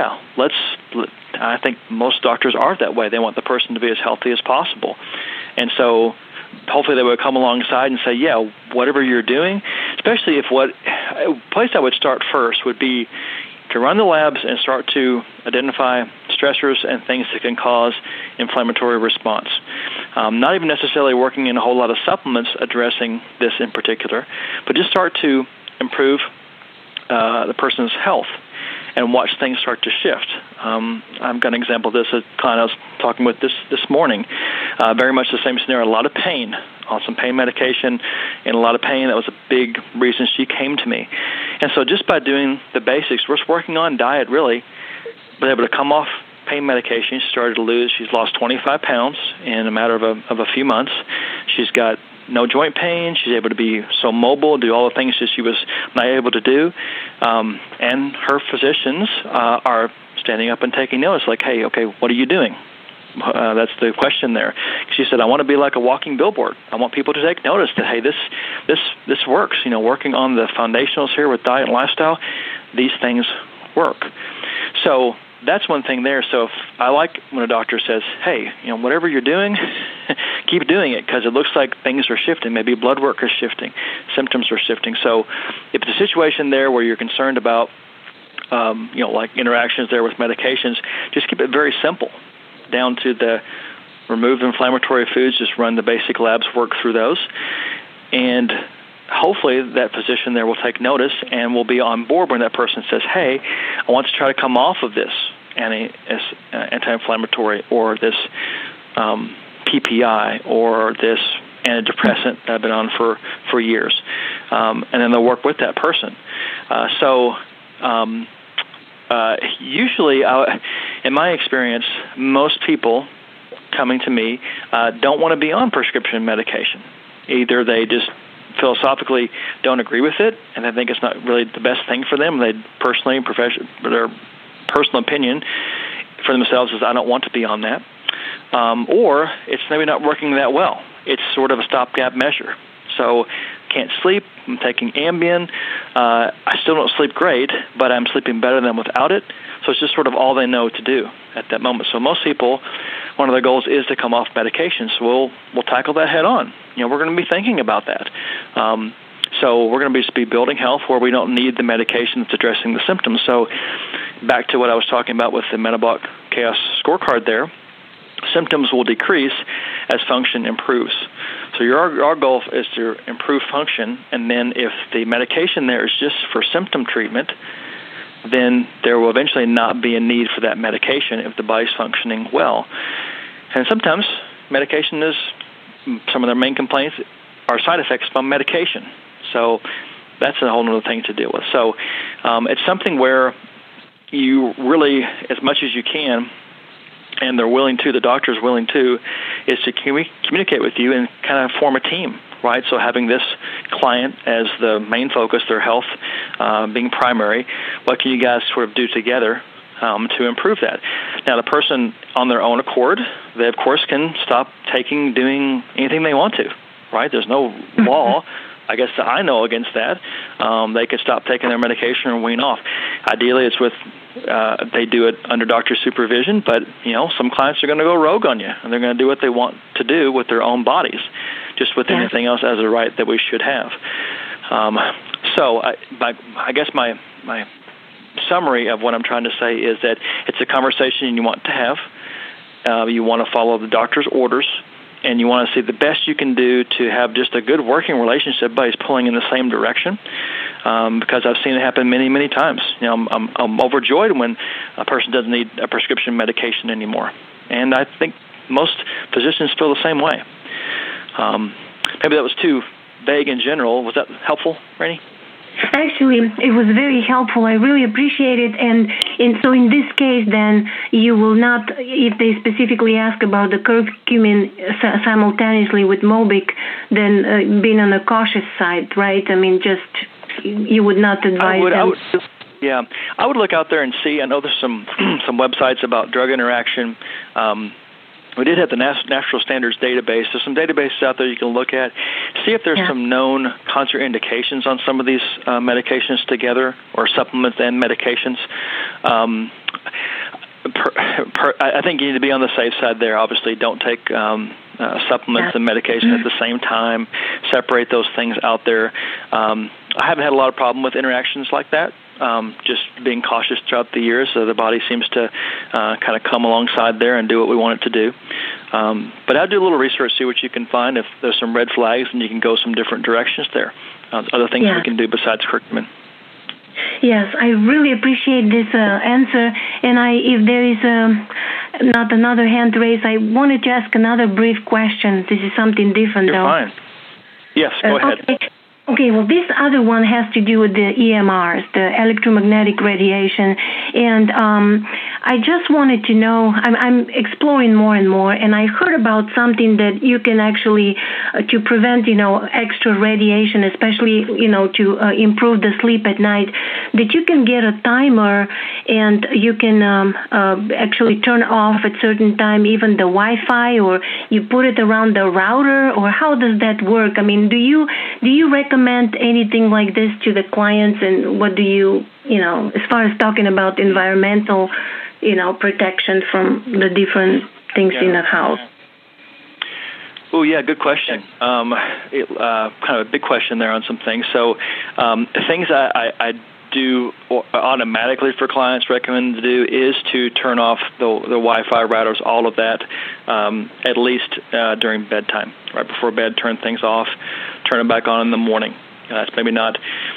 I think most doctors are that way. They want the person to be as healthy as possible. And so hopefully they would come alongside and say, whatever you're doing, especially if a place I would start first would be to run the labs and start to identify stressors and things that can cause inflammatory response. Not even necessarily working in a whole lot of supplements addressing this in particular, but just start to improve the person's health. and watch things start to shift. I've got an example of this. A client I was talking with this morning, very much the same scenario, a lot of pain, on some pain medication, and a lot of pain. That was a big reason she came to me. And so just by doing the basics, we're just working on diet really, but able to come off pain medication. She started to lose. She's lost 25 pounds in a matter of a few months. She's got no joint pain. She's able to be so mobile, do all the things that she was not able to do. And her physicians are standing up and taking notice, like, hey, okay, what are you doing? That's the question there. She said, I want to be like a walking billboard. I want people to take notice that, hey, this works. Working on the foundationals here with diet and lifestyle, these things work. So that's one thing there. So if I like when a doctor says, hey, whatever you're doing, keep doing it, because it looks like things are shifting. Maybe blood work is shifting, symptoms are shifting. So if it's a situation there where you're concerned about, like interactions there with medications, just keep it very simple, down to the remove the inflammatory foods, just run the basic labs, work through those. And hopefully that physician there will take notice and will be on board when that person says, hey, I want to try to come off of this anti-inflammatory or this PPI or this antidepressant that I've been on for years. And then they'll work with that person. Usually, in my experience, most people coming to me don't want to be on prescription medication. Either they just philosophically don't agree with it, and they think it's not really the best thing for them. They personally, their personal opinion for themselves is, I don't want to be on that. Or it's maybe not working that well. It's sort of a stopgap measure. So can't sleep, I'm taking Ambien, I still don't sleep great, but I'm sleeping better than without it. So it's just sort of all they know to do at that moment. So most people, one of their goals is to come off medication. So we'll tackle that head on. We're going to be thinking about that. So we're going to be building health where we don't need the medication that's addressing the symptoms. So back to what I was talking about with the Metabolic Chaos scorecard there, symptoms will decrease as function improves. So our goal is to improve function, and then if the medication there is just for symptom treatment, then there will eventually not be a need for that medication if the body's functioning well. And sometimes medication is, some of their main complaints are side effects from medication. So that's a whole other thing to deal with. So it's something where you really, as much as you can, and they're willing to, the doctor's willing to, is to communicate with you and kind of form a team, right? So having this client as the main focus, their health being primary, what can you guys sort of do together to improve that? Now, the person on their own accord, they, of course, can stop doing anything they want to, right? There's no law, I guess, that I know against that. They could stop taking their medication or wean off. Ideally, it's with they do it under doctor's supervision, but some clients are going to go rogue on you, and they're going to do what they want to do with their own bodies, just with anything else as a right that we should have. So I guess my summary of what I'm trying to say is that it's a conversation you want to have. You want to follow the doctor's orders, and you want to see the best you can do to have just a good working relationship. Everybody's pulling in the same direction, because I've seen it happen many, many times. I'm overjoyed when a person doesn't need a prescription medication anymore, and I think most physicians feel the same way. Maybe that was too vague in general. Was that helpful, Rainey? Actually, it was very helpful. I really appreciate it. And so in this case, then, you will not, if they specifically ask about the curcumin simultaneously with Mobic, then being on the cautious side, right? I mean, you would not advise them. I would look out there and see. I know there's some websites about drug interaction. We did have the Natural Standards database. There's some databases out there you can look at, see if there's some known contraindications on some of these medications together, or supplements and medications. I think you need to be on the safe side there. Obviously, don't take supplements and medication at the same time. Separate those things out there. I haven't had a lot of problem with interactions like that. Just being cautious throughout the years, so the body seems to kind of come alongside there and do what we want it to do. But I'll do a little research, see what you can find. If there's some red flags, and you can go some different directions there. Other things we can do besides curcumin. Yes, I really appreciate this answer. And if there is not another hand raised, I wanted to ask another brief question. This is something different, You're though. Fine. Yes, go ahead. Okay, well, this other one has to do with the EMRs, the electromagnetic radiation, and I just wanted to know, I'm exploring more and more, and I heard about something that you can actually, to prevent, extra radiation, especially, to improve the sleep at night, that you can get a timer and you can actually turn off at certain time even the Wi-Fi, or you put it around the router, or how does that work? I mean, do you recommend anything like this to the clients, and what do you, as far as talking about environmental, protection from the different things in the house? Oh, yeah, good question. Kind of a big question there on some things. So things I do automatically for clients, recommend to do, is to turn off the Wi-Fi routers, all of that, at least during bedtime. Right before bed, turn things off, turn them back on in the morning. That's maybe not...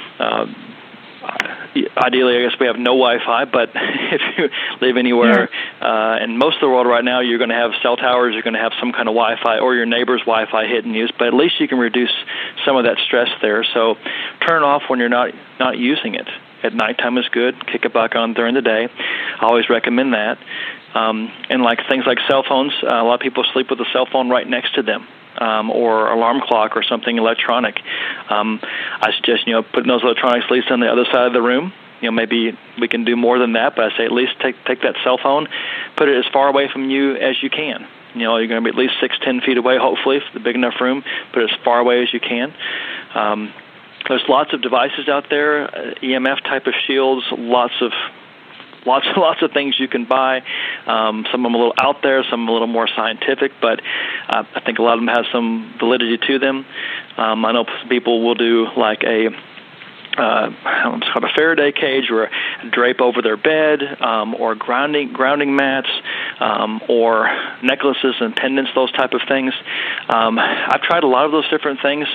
ideally, I guess we have no Wi-Fi, but if you live anywhere, in most of the world right now, you're going to have cell towers, you're going to have some kind of Wi-Fi, or your neighbor's Wi-Fi hit and use, but at least you can reduce some of that stress there. So turn it off when you're not using it. At nighttime is good. Kick it back on during the day. I always recommend that. And like things like cell phones, a lot of people sleep with a cell phone right next to them. Or alarm clock or something electronic. I suggest, putting those electronics at least on the other side of the room. Maybe we can do more than that, but I say at least take that cell phone, put it as far away from you as you can. You're going to be at least 6-10 feet away, hopefully, if it's a big enough room. Put it as far away as you can. There's lots of devices out there, EMF type of shields, lots of things you can buy. Some of them a little out there, some a little more scientific, but I think a lot of them have some validity to them. I know some people will do like it's called a Faraday cage, or a drape over their bed, or grounding mats, or necklaces and pendants, those type of things. I've tried a lot of those different things.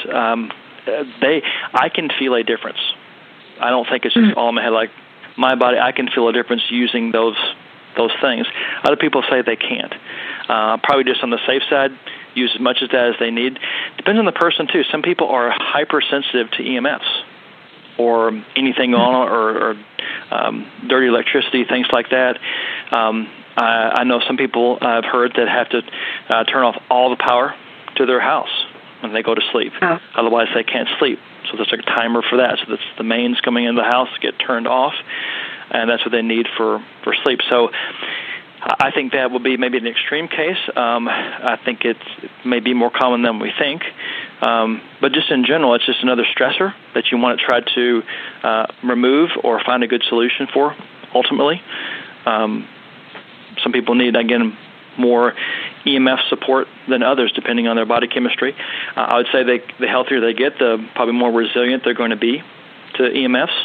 I can feel a difference. I don't think it's just all in my head. Like my body, I can feel a difference using those things. Other people say they can't. Probably just on the safe side, use as much of that as they need. Depends on the person too. Some people are hypersensitive to EMFs or anything on, or dirty electricity, things like that. I know some people I've heard that have to turn off all the power to their house when they go to sleep. Oh. Otherwise, they can't sleep. So there's a timer for that. So that's the mains coming into the house get turned off, and that's what they need for sleep. So I think that would be maybe an extreme case. I think it may be more common than we think. But just in general, it's just another stressor that you want to try to remove or find a good solution for, ultimately. Some people need, again, more EMF support than others, depending on their body chemistry. I would say the healthier they get, the probably more resilient they're going to be to EMFs.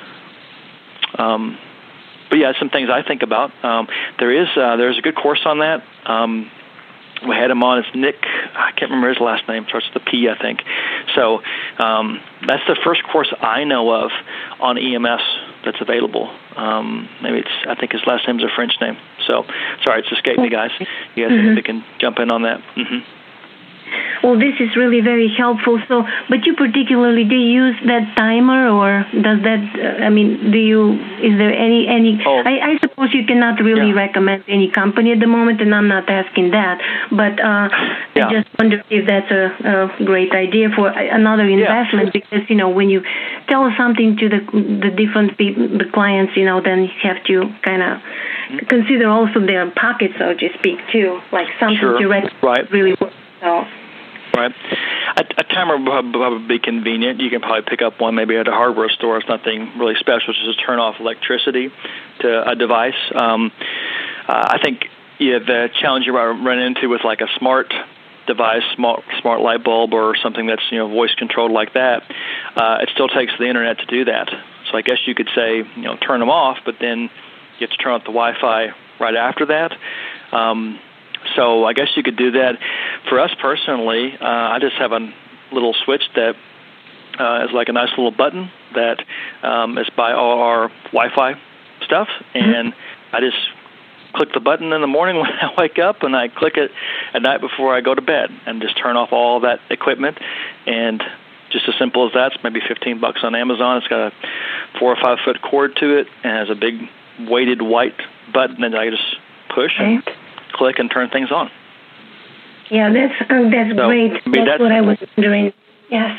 But yeah, some things I think about. There's a good course on that. We had him on. It's Nick. I can't remember his last name. Starts with a P, I think. So that's the first course I know of on EMFs that's available. I think his last name's a French name. So sorry, it's escaped me, guys. You guys maybe can jump in on that. Mm-hmm. Well, this is really very helpful. So, but you particularly, do you use that timer, or does that, is there any I suppose you cannot really recommend any company at the moment, and I'm not asking that, but I just wonder if that's a great idea for another investment, because, when you tell something to the different people, the clients, then you have to kind of consider also their pocket, so to speak, too, like something to recommend really works. So. Right. A timer would probably be convenient. You can probably pick up one maybe at a hardware store. It's nothing really special. It's just to turn off electricity to a device. I think the challenge you run into with like a smart device, smart light bulb, or something that's voice controlled like that, it still takes the internet to do that. So I guess you could say turn them off, but then you have to turn off the Wi-Fi right after that. So I guess you could do that. For us personally, I just have a little switch that is like a nice little button that is by all our Wi-Fi stuff, and I just click the button in the morning when I wake up, and I click it at night before I go to bed, and just turn off all that equipment. And just as simple as that, it's maybe $15 on Amazon. It's got a 4 or 5 foot cord to it, and has a big weighted white button that I just push and click and turn things on. Yeah, that's so, great. That's what I was wondering. Yes.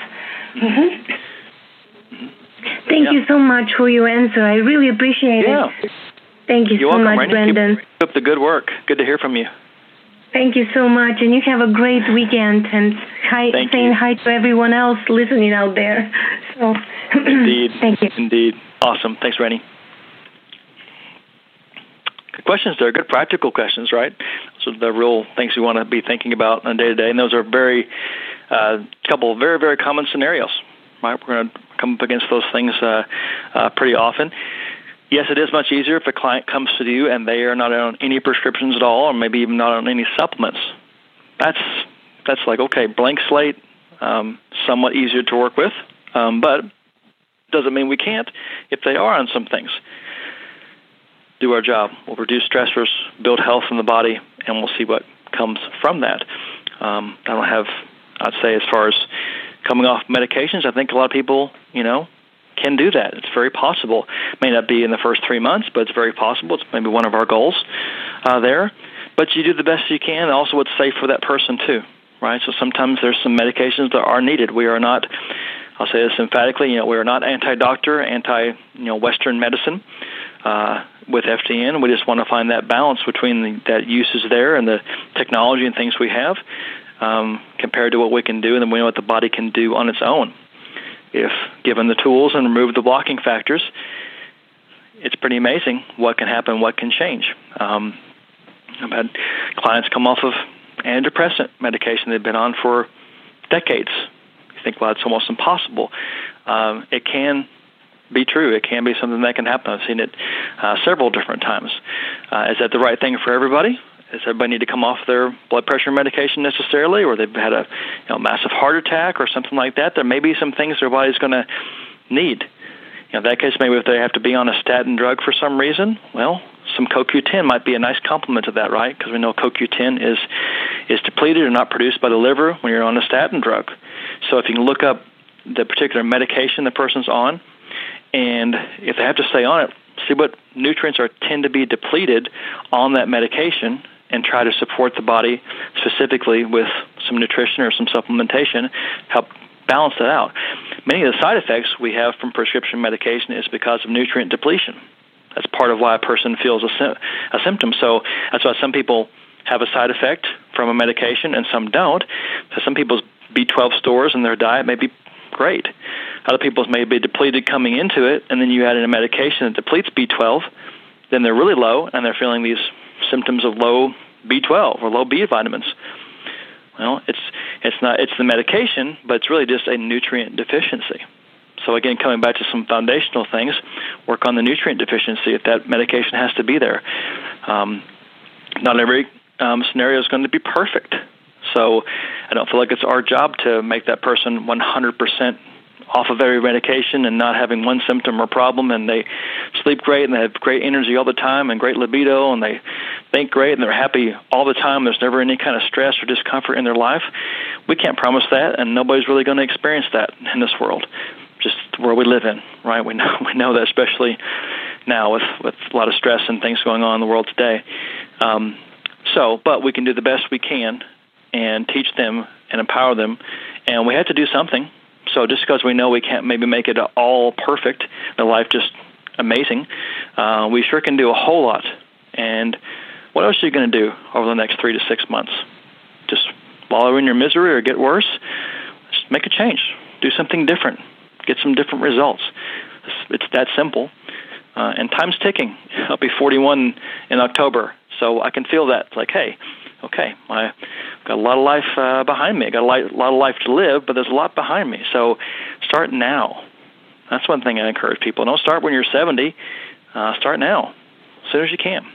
Thank you so much for your answer. I really appreciate it. Thank you so much, Brandon. Keep up the good work. Good to hear from you. Thank you so much, and you have a great weekend. And saying hi to everyone else listening out there. So, indeed. Thank you. Indeed. Awesome. Thanks, Rennie. Good questions there. Good practical questions, right? So the real things we want to be thinking about on a day-to-day, and those are a couple of very, very common scenarios. Right? We're going to come up against those things pretty often. Yes, it is much easier if a client comes to you and they are not on any prescriptions at all, or maybe even not on any supplements. That's like, okay, blank slate, somewhat easier to work with, but doesn't mean we can't if they are on some things. Do our job. We'll reduce stressors, build health in the body, and we'll see what comes from that. I'd say as far as coming off medications, I think a lot of people, can do that. It's very possible. May not be in the first 3 months, but it's very possible. It's maybe one of our goals there. But you do the best you can, and also what's safe for that person too, right? So sometimes there's some medications that are needed. We are not, I'll say this emphatically, we are not anti-doctor, Western medicine with FTN. We just want to find that balance between that use is there and the technology and things we have compared to what we can do, and then we know what the body can do on its own. If given the tools and remove the blocking factors, it's pretty amazing what can happen, what can change. I've had clients come off of antidepressant medication they've been on for decades. You think, well, it's almost impossible. It can be true. It can be something that can happen. I've seen it several different times. Is that the right thing for everybody? Does everybody need to come off their blood pressure medication necessarily, or they've had a massive heart attack or something like that? There may be some things their body's going to need. In that case, maybe if they have to be on a statin drug for some reason, well, some CoQ10 might be a nice complement to that, right? Because we know CoQ10 is depleted or not produced by the liver when you're on a statin drug. So if you can look up the particular medication the person's on, and if they have to stay on it, see what nutrients tend to be depleted on that medication, and try to support the body specifically with some nutrition or some supplementation, help balance that out. Many of the side effects we have from prescription medication is because of nutrient depletion. That's part of why a person feels a symptom. So that's why some people have a side effect from a medication and some don't. So some people's B12 stores in their diet may be great. Other people's may be depleted coming into it, and then you add in a medication that depletes B12, then they're really low, and they're feeling these symptoms of low B12 or low B vitamins. Well, it's the medication, but it's really just a nutrient deficiency. So again, coming back to some foundational things, work on the nutrient deficiency if that medication has to be there. Not every scenario is going to be perfect. So I don't feel like it's our job to make that person 100% off of every medication and not having one symptom or problem, and they sleep great and they have great energy all the time and great libido and they think great and they're happy all the time. There's never any kind of stress or discomfort in their life. We can't promise that, and nobody's really going to experience that in this world, just where we live in, right? We know that, especially now with a lot of stress and things going on in the world today. But we can do the best we can and teach them and empower them, and we have to do something. So just because we know we can't maybe make it all perfect, the life just amazing, we sure can do a whole lot. And what else are you going to do over the next 3 to 6 months? Just wallow in your misery or get worse? Just make a change. Do something different. Get some different results. It's that simple. And time's ticking. I'll be 41 in October, so I can feel that. It's like, hey, okay, I've got a lot of life behind me. I got a lot of life to live, but there's a lot behind me. So start now. That's one thing I encourage people. Don't start when you're 70. Start now, as soon as you can.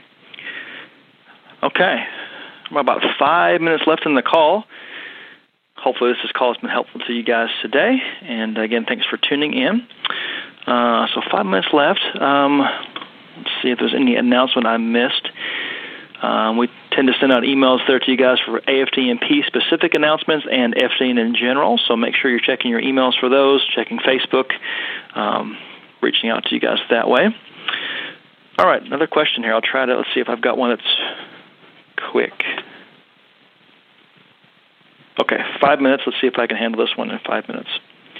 Okay, about 5 minutes left in the call. hopefully this call has been helpful to you guys today. And again, thanks for tuning in. So 5 minutes left. Let's see if there's any announcement I missed. We tend to send out emails there to you guys for AFDNP specific announcements and FDN in general, so make sure you're checking your emails for those, checking Facebook, reaching out to you guys that way. All right, another question here. Let's see if I've got one that's quick. Okay, 5 minutes. Let's see if I can handle this one in 5 minutes.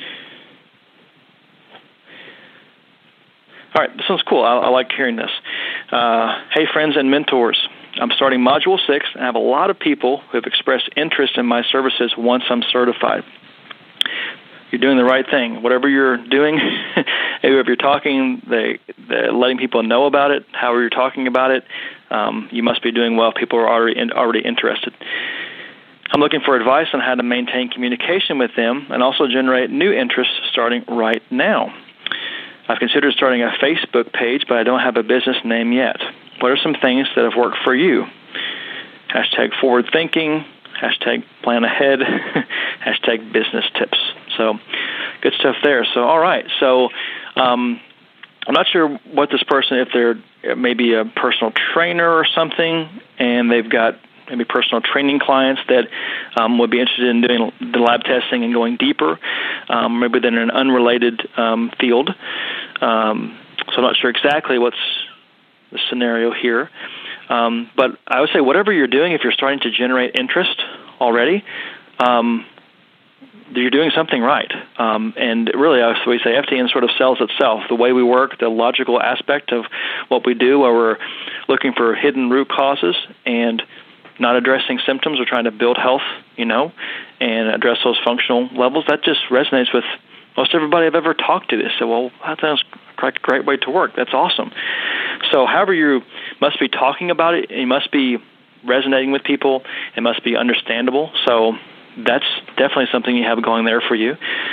All right, this one's cool. I like hearing this. Hey, friends and mentors. I'm starting Module 6 and I have a lot of people who have expressed interest in my services once I'm certified. You're doing the right thing. Whatever you're doing, if you're talking, letting people know about it, however you're talking about it, you must be doing well. People are already interested. I'm looking for advice on how to maintain communication with them and also generate new interest starting right now. I've considered starting a Facebook page, but I don't have a business name yet. What are some things that have worked for you? Hashtag forward thinking, hashtag plan ahead, hashtag business tips. So good stuff there. So, all right. So I'm not sure what this person, if they're maybe a personal trainer or something, and they've got maybe personal training clients that would be interested in doing the lab testing and going deeper. Maybe they're in an unrelated field. So I'm not sure exactly what's the scenario here. But I would say whatever you're doing, if you're starting to generate interest already, you're doing something right. And really, as we say, FDN sort of sells itself. The way we work, the logical aspect of what we do, where we're looking for hidden root causes and not addressing symptoms or trying to build health, and address those functional levels, that just resonates with most everybody I've ever talked to. They say, well, that sounds like a great way to work. That's awesome. So however you must be talking about it, you must be resonating with people. It must be understandable. So that's definitely something you have going there for you.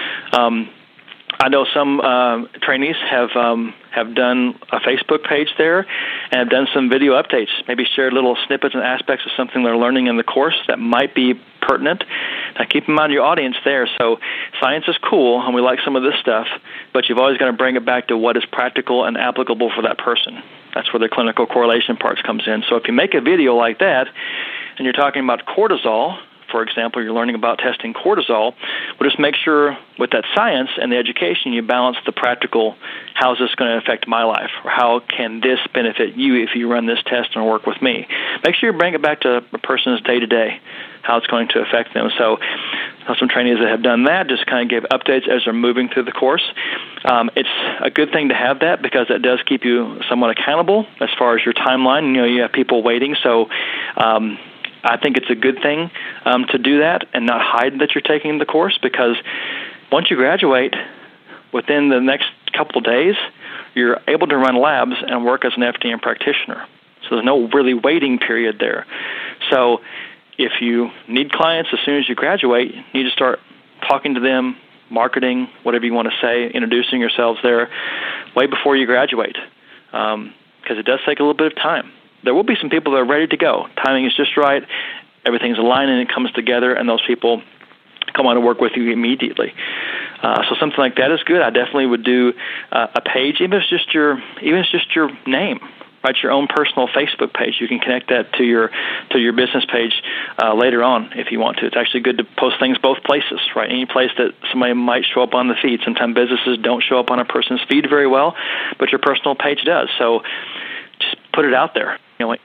I know some trainees have done a Facebook page there and have done some video updates, maybe shared little snippets and aspects of something they're learning in the course that might be pertinent. Now, keep in mind your audience there. So science is cool, and we like some of this stuff, but you've always got to bring it back to what is practical and applicable for that person. That's where the clinical correlation parts comes in. So if you make a video like that and you're talking about cortisol, for example, you're learning about testing cortisol, well, just make sure with that science and the education you balance the practical, how is this going to affect my life, or how can this benefit you if you run this test and work with me. Make sure you bring it back to a person's day-to-day, how it's going to affect them. So some trainees that have done that just kind of give updates as they're moving through the course. It's a good thing to have that because it does keep you somewhat accountable as far as your timeline. You have people waiting, so I think it's a good thing to do that and not hide that you're taking the course, because once you graduate, within the next couple of days, you're able to run labs and work as an FDN practitioner. So there's no really waiting period there. So if you need clients as soon as you graduate, you need to start talking to them, marketing, whatever you want to say, introducing yourselves there way before you graduate, because it does take a little bit of time. There will be some people that are ready to go. Timing is just right. Everything's aligned and it comes together, and those people come on to work with you immediately. So something like that is good. I definitely would do a page, even if it's just your name. Write your own personal Facebook page. You can connect that to your business page later on if you want to. It's actually good to post things both places, right? Any place that somebody might show up on the feed. Sometimes businesses don't show up on a person's feed very well, but your personal page does. So just put it out there,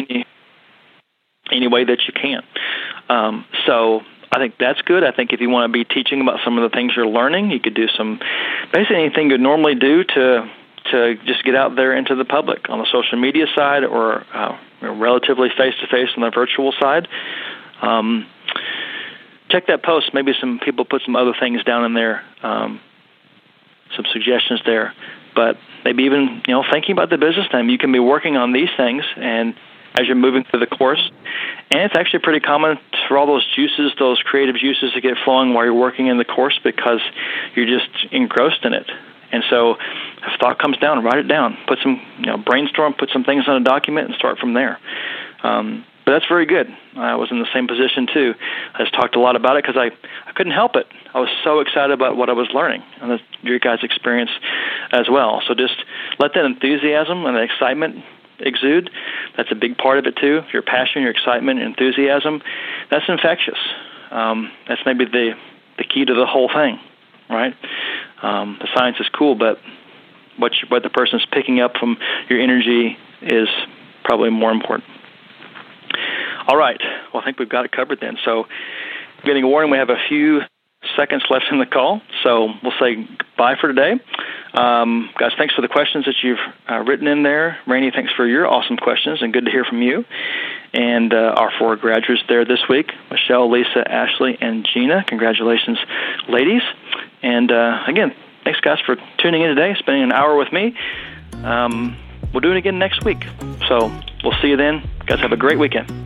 any way that you can. So I think that's good. I think if you want to be teaching about some of the things you're learning, you could do basically anything you'd normally do to just get out there into the public on the social media side or relatively face-to-face on the virtual side. Check that post. Maybe some people put some other things down in there, some suggestions there. But maybe even, thinking about the business name, you can be working on these things and as you're moving through the course. And it's actually pretty common for all those juices, those creative juices to get flowing while you're working in the course because you're just engrossed in it. And so if thought comes down, write it down. Put some, brainstorm, put some things on a document and start from there. But But that's very good. I was in the same position too. I just talked a lot about it because I couldn't help it. I was so excited about what I was learning, and that's your guys' experience as well. So just let that enthusiasm and the excitement exude. That's a big part of it too. Your passion, your excitement, your enthusiasm, that's infectious. That's maybe the key to the whole thing, right? The science is cool, but what the person's picking up from your energy is probably more important. All right. Well, I think we've got it covered then. So, getting a warning, we have a few seconds left in the call, so we'll say bye for today. Guys, thanks for the questions that you've written in there. Rainey, thanks for your awesome questions, and good to hear from you. And our 4 graduates there this week, Michelle, Lisa, Ashley, and Gina. Congratulations, ladies. And again, thanks, guys, for tuning in today, spending an hour with me. We'll do it again next week. So we'll see you then. Guys, have a great weekend.